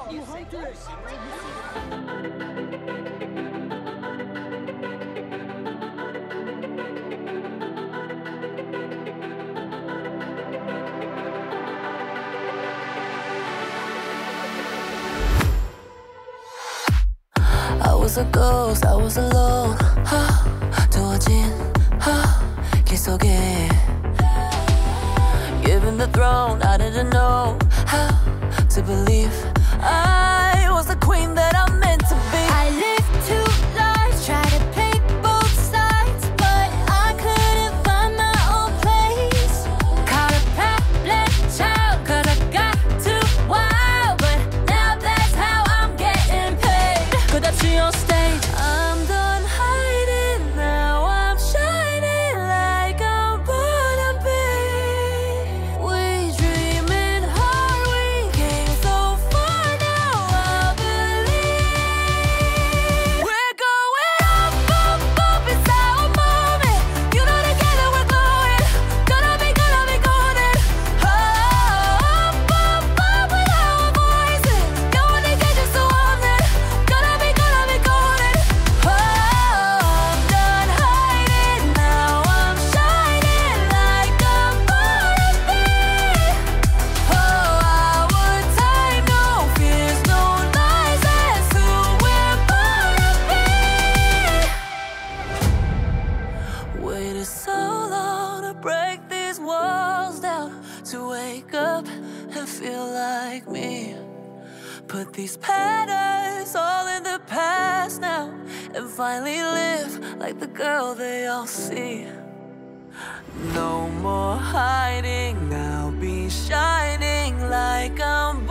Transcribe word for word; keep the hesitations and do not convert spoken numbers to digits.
You hunters! I was a ghost, I was alone. 두어진 길 속에 Given the throne, I didn't know how to believe I was the queen that I'm meant to be. I lived two lives, tried to play both sides, but I couldn't find my own place. Caught a problem child, cause I got too wild, but now that's how I'm getting paid. 끝없이 on stage, I'm done hiding. Now I'm shining like I'm born to be. We dreaming hard, we came so far. Now I believe we're going up, up, up. It's our moment. You know together we're glowing. Gonna be, gonna be golden. Up, up, up with our voices. Going to get you so on it. Gonna be, gonna be golden. Oh, I'm done hiding. Now I'm shining like I'm born to be. Oh, our time, no fears, no lies. That's who we're born to be. Waited so long to break these walls down, to wake up and feel like me. Put these patterns all in the past now, and finally live like the girl they all see. No more hiding, now be shining like I'm